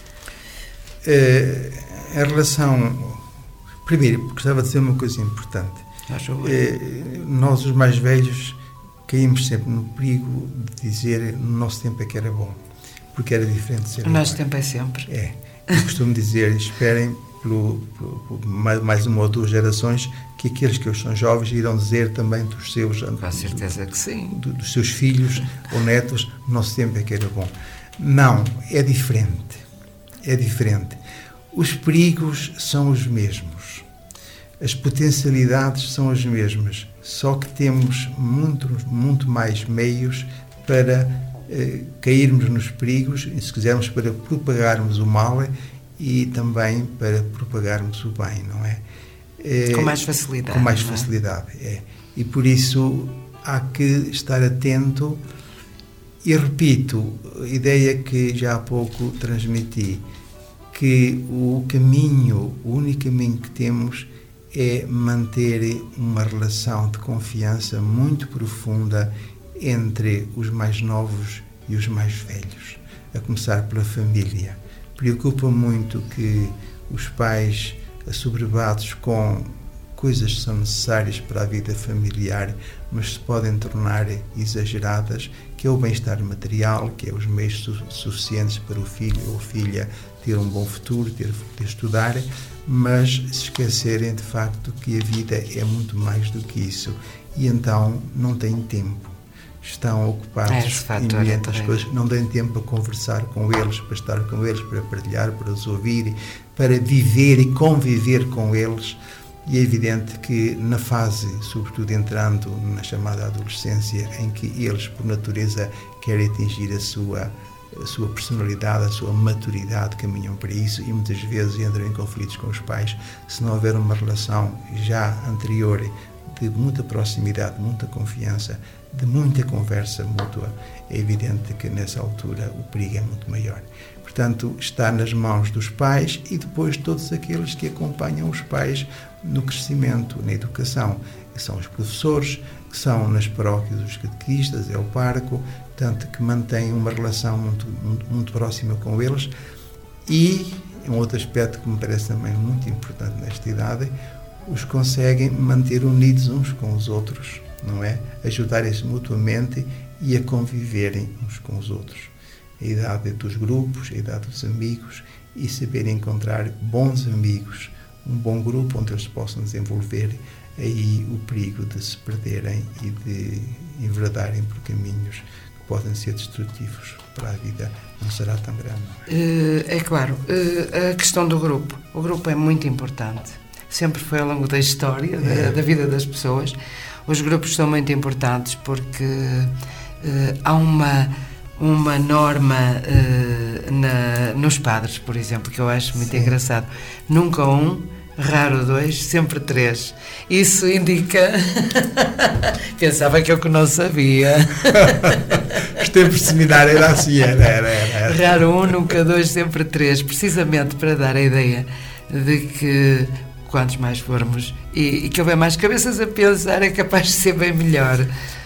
Em relação... Primeiro, gostava de dizer uma coisa importante. Nós, os mais velhos, caímos sempre no perigo de dizer no nosso tempo é que era bom, porque era diferente de ser agora. O nosso tempo é sempre. Eu costumo dizer, esperem por mais uma ou duas gerações, que aqueles que hoje são jovens irão dizer também dos seus... Com certeza que sim. Dos seus filhos ou netos, o nosso tempo é que era bom. Não, é diferente. É diferente. Os perigos são os mesmos. As potencialidades são as mesmas. Só que temos muito mais meios para cairmos nos perigos, e se quisermos, para propagarmos o mal e também para propagarmos o bem, não é? Com mais facilidade. Com mais facilidade, E por isso há que estar atento. E repito, a ideia que já há pouco transmiti, que o único caminho que temos é manter uma relação de confiança muito profunda entre os mais novos e os mais velhos, a começar pela família. Preocupa muito que os pais, assoberbados com coisas que são necessárias para a vida familiar, mas se podem tornar exageradas, que é o bem-estar material, que é os meios suficientes para o filho ou a filha ter um bom futuro, ter estudar, mas se esquecerem de facto que a vida é muito mais do que isso, e então não têm tempo. Estão ocupados em muitas coisas, não têm tempo para conversar com eles, para estar com eles, para partilhar, para os ouvir, para viver e conviver com eles. E é evidente que na fase, sobretudo entrando na chamada adolescência, em que eles, por natureza, querem atingir a sua personalidade, a sua maturidade, caminham para isso e muitas vezes entram em conflitos com os pais, se não houver uma relação já anterior de muita proximidade, de muita confiança, de muita conversa mútua, é evidente que nessa altura o perigo é muito maior. Portanto, está nas mãos dos pais e depois todos aqueles que acompanham os pais no crescimento, na educação, que são os professores, que são nas paróquias os catequistas, é o pároco, portanto, que mantêm uma relação muito próxima com eles. E um outro aspecto que me parece também muito importante nesta idade, os conseguem manter unidos uns com os outros, não é? Ajudarem-se mutuamente e a conviverem uns com os outros. A idade dos grupos, a idade dos amigos, e saber encontrar bons amigos, um bom grupo onde eles possam desenvolver aí o perigo de se perderem e de enveredarem por caminhos que podem ser destrutivos para a vida, não será tão grande. É claro, a questão do grupo. O grupo é muito importante. Sempre foi ao longo da história, da vida das pessoas. Os grupos são muito importantes porque há uma norma nos padres, por exemplo, que eu acho muito engraçado. Nunca um, raro dois, sempre três. Isso indica... Pensava que eu que não sabia. Os tempos de seminário era assim, era. Raro um, nunca dois, sempre três. Precisamente para dar a ideia de que quantos mais formos e que houver mais cabeças a pensar, é capaz de ser bem melhor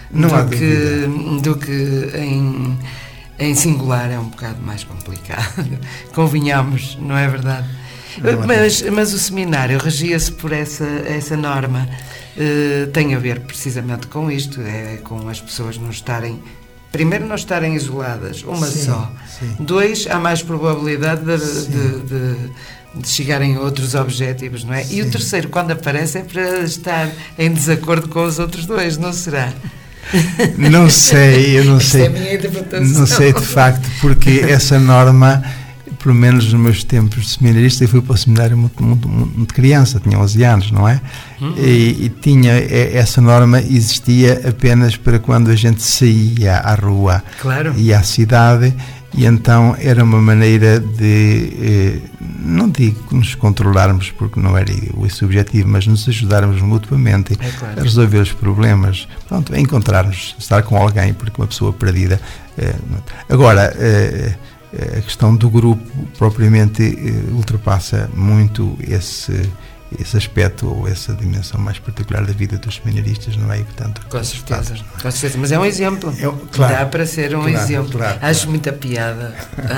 do que em singular. É um bocado mais complicado, convenhamos, não é verdade? Mas o seminário regia-se por essa norma, tem a ver precisamente com isto, com as pessoas não estarem, primeiro, não estarem isoladas, uma só. Sim. Dois, há mais probabilidade de chegarem a outros objetivos, não é? Sim. E o terceiro, quando aparece, é para estar em desacordo com os outros dois, não será? Não sei, eu não sei. É a minha interpretação. Não sei de facto, porque essa norma, pelo menos nos meus tempos de seminarista, eu fui para o seminário muito criança, tinha 11 anos, não é? E tinha, essa norma existia apenas para quando a gente saía à rua, claro, e à cidade, e então era uma maneira de, não digo nos controlarmos, porque não era esse o objetivo, mas nos ajudarmos mutuamente claro, a resolver os problemas, pronto, a encontrarmos, estar com alguém, porque uma pessoa perdida. Agora, a questão do grupo propriamente ultrapassa muito esse aspecto ou essa dimensão mais particular da vida dos seminaristas, não é? E, portanto, com certeza, mas é um exemplo, claro, dá para ser um exemplo. Claro. Acho muita piada,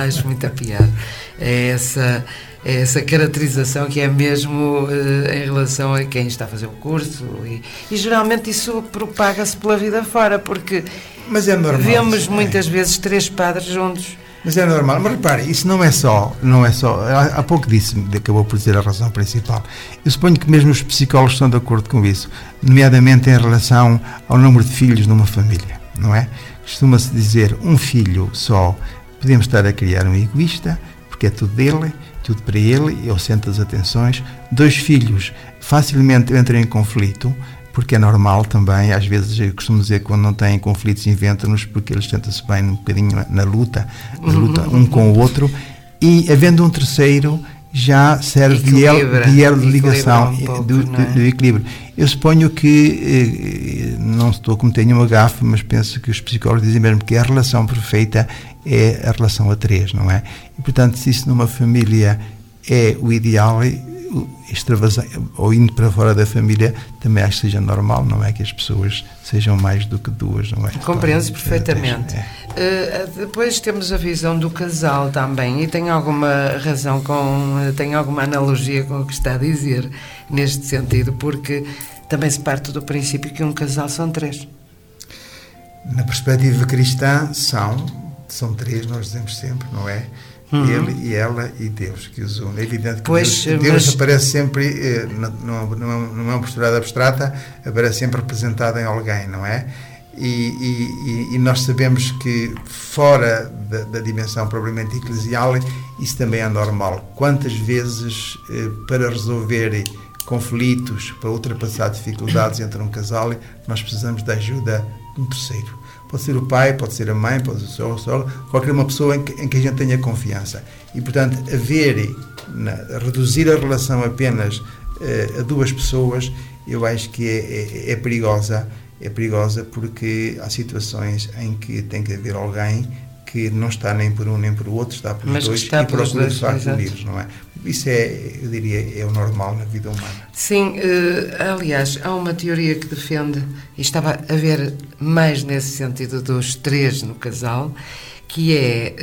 é essa caracterização que é mesmo em relação a quem está a fazer o curso, e geralmente isso propaga-se pela vida fora, porque mas é normal, vemos muitas vezes 3 padres juntos. Mas é normal, mas repare, isso não é só, há pouco acabou por dizer a razão principal. Eu suponho que mesmo os psicólogos estão de acordo com isso, nomeadamente em relação ao número de filhos numa família, não é? Costuma-se dizer, um filho só, podemos estar a criar um egoísta, porque é tudo dele, tudo para ele, ele sente as atenções. 2 filhos facilmente entram em conflito, porque é normal também, às vezes eu costumo dizer que quando não têm conflitos inventam-nos, porque eles sentem-se bem um bocadinho na luta um com o outro, e havendo um terceiro já serve de elo de ligação do equilíbrio. Eu suponho que, não estou a cometer nenhuma gafe, mas penso que os psicólogos dizem mesmo que a relação perfeita é a relação a 3, não é? E portanto, se isso numa família é o ideal, ou indo para fora da família, também acho que seja normal, não é? Que as pessoas sejam mais do que 2, não é? Compreendo-se perfeitamente. Depois temos a visão do casal também, e tem alguma razão, tem alguma analogia com o que está a dizer neste sentido, porque também se parte do princípio que um casal são 3. Na perspectiva cristã são 3, nós dizemos sempre, não é? Ele e ela e Deus que os une. É evidente que Deus aparece sempre, não é uma postura abstrata, aparece sempre representado em alguém, não é? E nós sabemos que fora da dimensão propriamente eclesial, isso também é normal. Quantas vezes para resolver conflitos, para ultrapassar dificuldades entre um casal, nós precisamos da ajuda de um terceiro. Pode ser o pai, pode ser a mãe, pode ser o sogro, qualquer uma pessoa em que a gente tenha confiança. E, portanto, reduzir a relação apenas a 2 pessoas, eu acho que é perigosa. É perigosa porque há situações em que tem que haver alguém que não está nem por um nem por outro, está pelos 2 e procura de facto unir, não é? Isso eu diria, é o normal na vida humana. Sim, aliás, há uma teoria que defende, e estava a ver mais nesse sentido dos 3 no casal, que é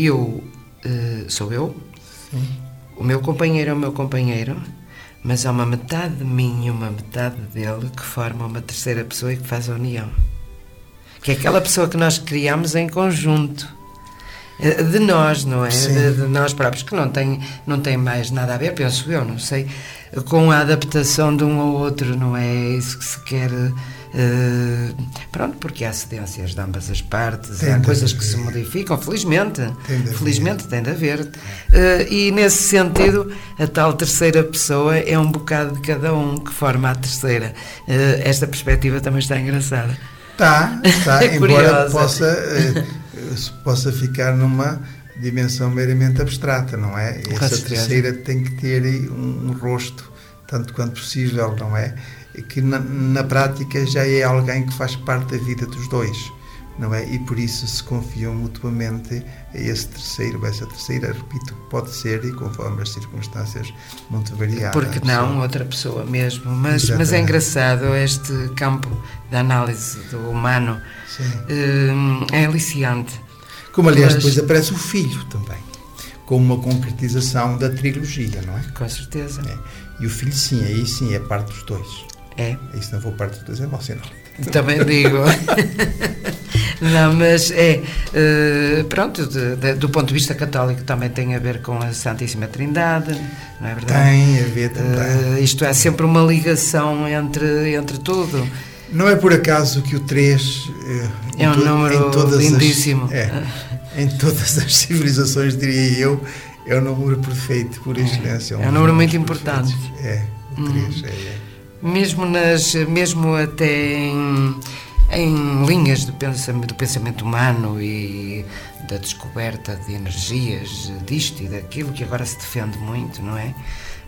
sou eu, sim, o meu companheiro é o meu companheiro, mas há uma metade de mim e uma metade dele que forma uma terceira pessoa e que faz a união. Que é aquela pessoa que nós criamos em conjunto. De nós, não é? De nós próprios, que não tem mais nada a ver, penso eu, não sei, com a adaptação de um ao outro, não é isso que se quer. Pronto, porque há cedências de ambas as partes, há coisas que se modificam, felizmente tem de haver. E nesse sentido, a tal terceira pessoa é um bocado de cada um que forma a terceira. Esta perspectiva também está engraçada. Está, embora possa ficar numa dimensão meramente abstrata, não é? Essa terceira tem que ter um rosto, tanto quanto possível, não é? Que na prática já é alguém que faz parte da vida dos 2, não é? E por isso se confiam mutuamente a esse terceiro, essa terceira, repito, pode ser, e conforme as circunstâncias, muito variadas. Porque não, outra pessoa mesmo. Mas é engraçado este campo da análise do humano. É aliciante. Como, aliás, depois aparece o filho também, como uma concretização da trilogia, não é? Com certeza. E o filho, sim, aí sim é parte dos 2. Aí se não for parte dos 2 é mau sinal. Também digo. Não, mas pronto, do ponto de vista católico também tem a ver com a Santíssima Trindade, não é verdade? Tem a ver também. Isto é sempre uma ligação entre tudo. Não é por acaso que o 3 é um número lindíssimo. Em todas as civilizações, diria eu, é o número perfeito, por excelência. É um número muito importante. O 3 Mesmo até em linhas do pensamento humano e da descoberta de energias, disto e daquilo que agora se defende muito, não é?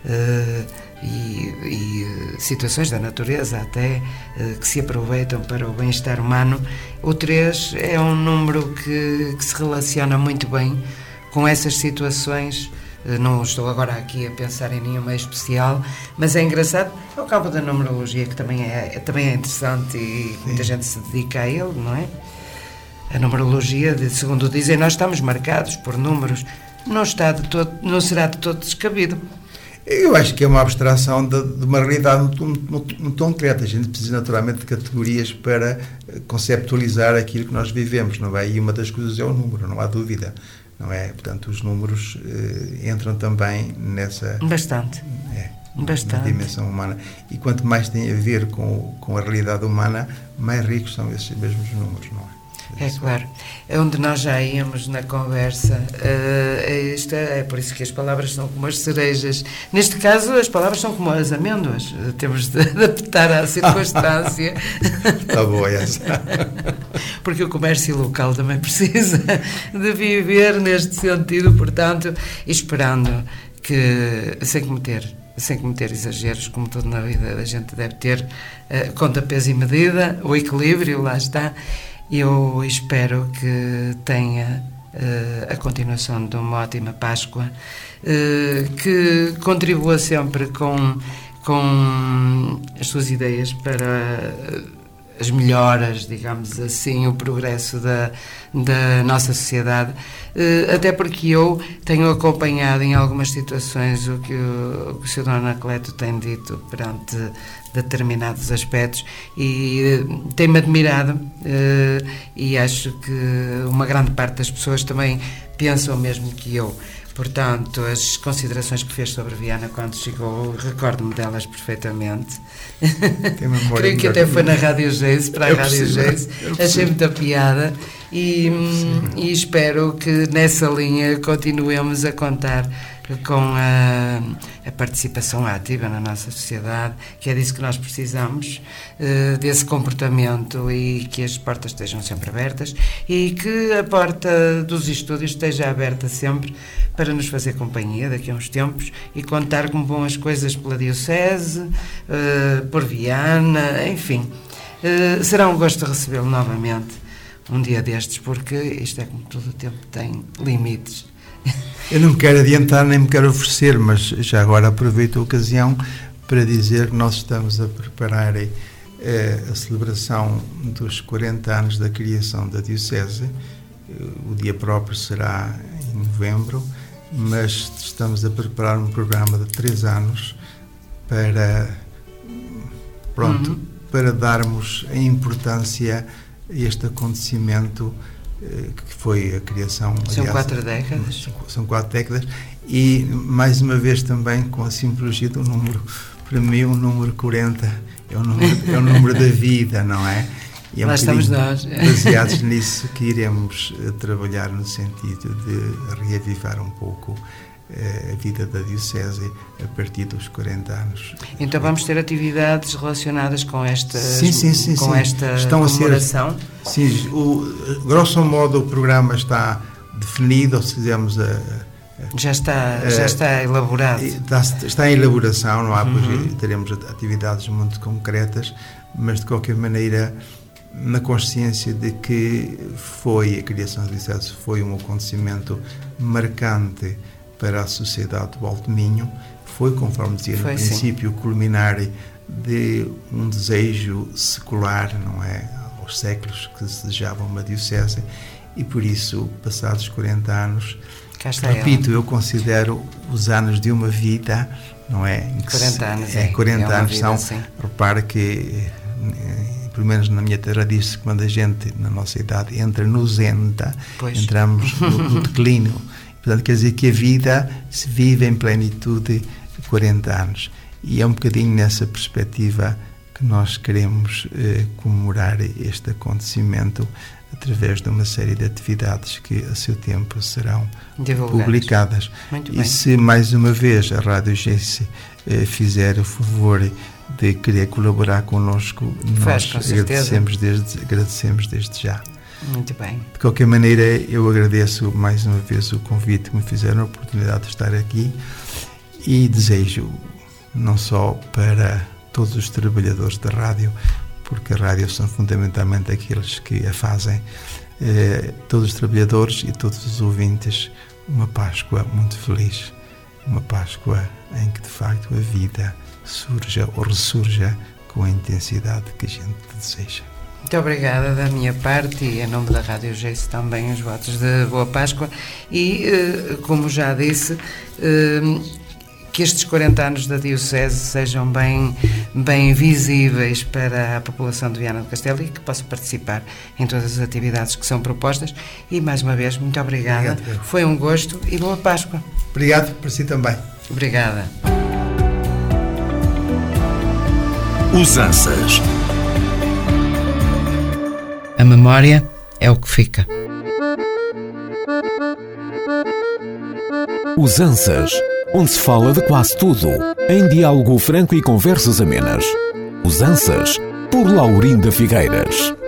E situações da natureza até que se aproveitam para o bem-estar humano. O 3 é um número que se relaciona muito bem com essas situações. Não estou agora aqui a pensar em nenhuma especial, mas é engraçado. É o campo da numerologia, que também é interessante e muita gente se dedica a ele, não é? A numerologia, segundo dizem, nós estamos marcados por números. Não será de todo descabido. Eu acho que é uma abstração de uma realidade muito concreta. A gente precisa naturalmente de categorias para conceptualizar aquilo que nós vivemos, não é? E uma das coisas é o número, não há dúvida, não é? Portanto, os números entram também nessa... Bastante. Na dimensão humana. E quanto mais tem a ver com a realidade humana, mais ricos são esses mesmos números, não é? É claro. É onde nós já íamos na conversa. É por isso que as palavras são como as cerejas. Neste caso, as palavras são como as amêndoas. Temos de adaptar à circunstância. Está boa essa. Porque o comércio local também precisa de viver neste sentido, portanto, esperando que, sem cometer exageros, como tudo na vida a gente deve ter, conta, peso e medida, o equilíbrio, lá está. Eu espero que tenha a continuação de uma ótima Páscoa, que contribua sempre com as suas ideias para as melhoras, digamos assim, o progresso da nossa sociedade, até porque eu tenho acompanhado em algumas situações o que o Sr. Dom Anacleto tem dito perante determinados aspectos e tem-me admirado, e acho que uma grande parte das pessoas também pensam o mesmo que eu. Portanto, as considerações que fez sobre Viana quando chegou, recordo-me delas perfeitamente. Creio que até foi na Rádio Geis, para a Rádio Geis. Achei muita piada e espero que nessa linha continuemos a contar com a participação ativa na nossa sociedade, que é disso que nós precisamos, desse comportamento, e que as portas estejam sempre abertas e que a porta dos estúdios esteja aberta sempre para nos fazer companhia daqui a uns tempos e contar como vão as coisas pela Diocese, por Viana, enfim. Será um gosto recebê-lo novamente um dia destes, porque isto é como todo o tempo tem limites. Eu não me quero adiantar nem me quero oferecer, mas já agora aproveito a ocasião para dizer que nós estamos a preparar a celebração dos 40 anos da criação da Diocese. O dia próprio será em novembro, mas estamos a preparar um programa de 3 anos para darmos a importância a este acontecimento que foi a criação... São 4 décadas. São 4 décadas, e mais uma vez também com a simbologia do número. Para mim o número 40 é o número da vida, não é? E é lá estamos nós. Baseados nisso que iremos trabalhar no sentido de reavivar um pouco a vida da Diocese a partir dos 40 anos. Então vamos ter atividades relacionadas com esta comemoração? Sim, grosso modo o programa está definido, ou se fizermos já está elaborado. Está em elaboração, não há, pois teremos atividades muito concretas, mas de qualquer maneira na consciência de que a criação da Diocese foi um acontecimento marcante para a sociedade do Alto Minho, foi, conforme dizia no princípio, o culminar de um desejo secular, não é? Aos séculos que se desejava uma diocese, e por isso, passados 40 anos, repito, eu considero os anos de uma vida, não é? 40 anos, 40 anos são, repara que, pelo menos na minha terra, diz-se que quando a gente, na nossa idade, entra no zenta, entramos no declínio. Portanto, quer dizer que a vida se vive em plenitude de 40 anos. E é um bocadinho nessa perspectiva que nós queremos comemorar este acontecimento através de uma série de atividades que a seu tempo serão publicadas. E se mais uma vez a Rádio Geice fizer o favor de querer colaborar connosco, nós agradecemos desde já. Muito bem. De qualquer maneira, eu agradeço mais uma vez o convite que me fizeram, a oportunidade de estar aqui, e desejo não só para todos os trabalhadores da rádio, porque a rádio são fundamentalmente aqueles que a fazem, todos os trabalhadores e todos os ouvintes, uma Páscoa muito feliz, uma Páscoa em que de facto a vida surja ou ressurja com a intensidade que a gente deseja. Muito obrigada da minha parte e em nome da Rádio Geice também os votos de Boa Páscoa e, como já disse, que estes 40 anos da Diocese sejam bem visíveis para a população de Viana do Castelo e que possam participar em todas as atividades que são propostas. E, mais uma vez, muito obrigada. Obrigado. Foi um gosto e Boa Páscoa. Obrigado, para si também. Obrigada. Usanças. A memória é o que fica. Usanças, onde se fala de quase tudo, em diálogo franco e conversas amenas. Usanças, por Laurinda Figueiras.